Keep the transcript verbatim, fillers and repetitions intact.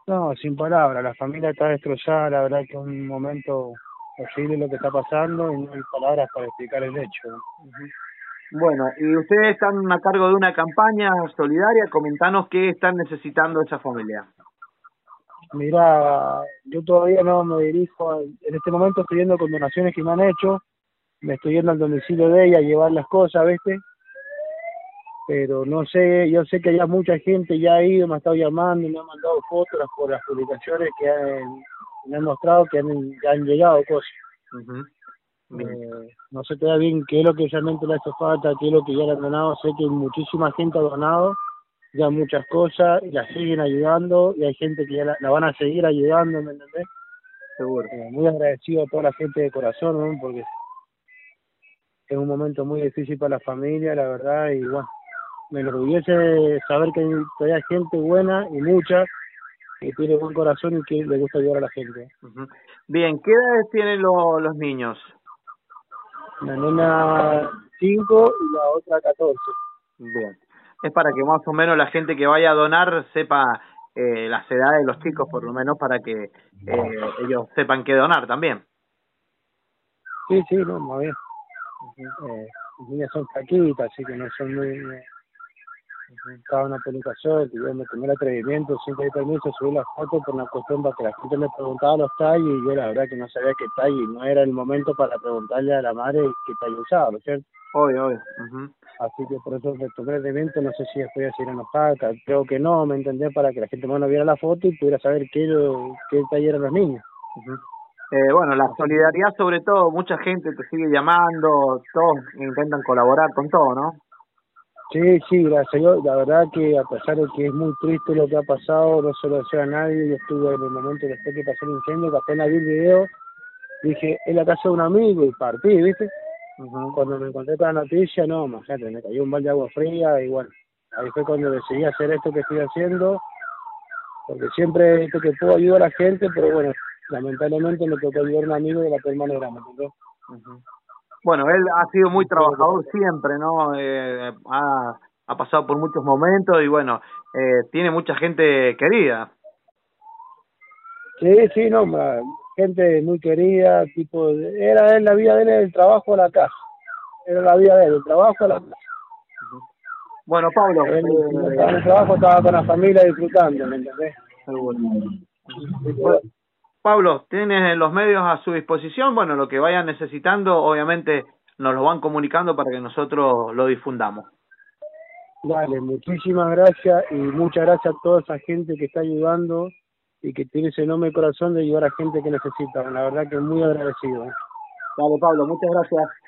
No, sin palabras, la familia está destrozada, la verdad que es un momento horrible lo que está pasando y no hay palabras para explicar el hecho. Ujú. Bueno, y ustedes están a cargo de una campaña solidaria, comentanos qué están necesitando esa familia. Mira, yo todavía no me dirijo, a- en este momento estoy yendo con donaciones que me han hecho, me estoy yendo al domicilio de ella a llevar las cosas, ¿viste? Pero no sé, yo sé que ya mucha gente ya ha ido, me ha estado llamando, me han mandado fotos las- por las publicaciones que han, me han mostrado que han, ya han llegado cosas. Ujú. Bien. Eh, no sé todavía bien qué es lo que realmente le hace falta, qué es lo que ya le han donado. Sé que muchísima gente ha donado ya muchas cosas y la siguen ayudando y hay gente que ya la, la van a seguir ayudando, ¿me entendés? Seguro. Eh, muy agradecido a toda la gente de corazón, ¿no? Porque es un momento muy difícil para la familia, la verdad, y bueno, me enorgullece saber que hay todavía hay gente buena y mucha que tiene buen corazón y que le gusta ayudar a la gente. Ujú. Bien, ¿qué edades tienen lo- los niños? La nena cinco y la otra catorce. Bien. Es para que más o menos la gente que vaya a donar sepa eh, las edades de los chicos, por lo menos para que eh, ellos sepan qué donar también. Sí, sí, no, más bien. Ujú, Eh, las niñas son caquitas, así que no son muy... eh, ujú. cada una publicación, y yo me tomé el atrevimiento, sin pedir permiso, subí la foto por una cuestión para que la gente me preguntaba los talles y yo la verdad que no sabía qué talle, y no era el momento para preguntarle a la madre qué talle usaba, ¿no es cierto? Obvio, obvio. Ujú. Así que por eso me tomé el evento, no sé si después a ir enojada, ca- creo que no, me entendía para que la gente más no viera la foto y pudiera saber qué, lo- qué talle eran los niños. Ujú. Eh, bueno, la Así que solidaridad sobre todo, mucha gente te sigue llamando, todos intentan colaborar con todo, ¿no? sí, sí, gracias a Dios, la verdad que a pesar de que es muy triste lo que ha pasado, no se lo deseo a nadie, yo estuve en el momento después que pasó el incendio, que apenas vi el video, dije, es la casa de un amigo y partí, ¿viste? Ujú. Cuando me encontré con la noticia, no, imagínate, me cayó un balde de agua fría y bueno, ahí fue cuando decidí hacer esto que estoy haciendo, porque siempre visto que puedo ayudar a la gente, pero bueno, lamentablemente me tocó ayudar a un amigo de la peor manera, ¿me entendés? Ujú. Bueno, él ha sido muy Y fue lo que trabajador pasó. siempre, ¿no? Eh, ha, ha pasado por muchos momentos y bueno, eh, tiene mucha gente querida. Sí, sí, no, ma- gente muy querida, tipo, era él, la vida de él, el trabajo a la casa, era la vida de él, el trabajo a la casa. Ujú. Bueno, Pablo, Él, si no estaba en eh, el trabajo, estaba con la familia disfrutando, ¿me entendés? seguro. Ujú. Así que Bueno, bueno. Pablo, tienes los medios a su disposición. Bueno, lo que vayan necesitando, obviamente nos lo van comunicando para que nosotros lo difundamos. Dale, muchísimas gracias y muchas gracias a toda esa gente que está ayudando y que tiene ese enorme corazón de ayudar a gente que necesita. La verdad que muy agradecido. Dale, Pablo, muchas gracias.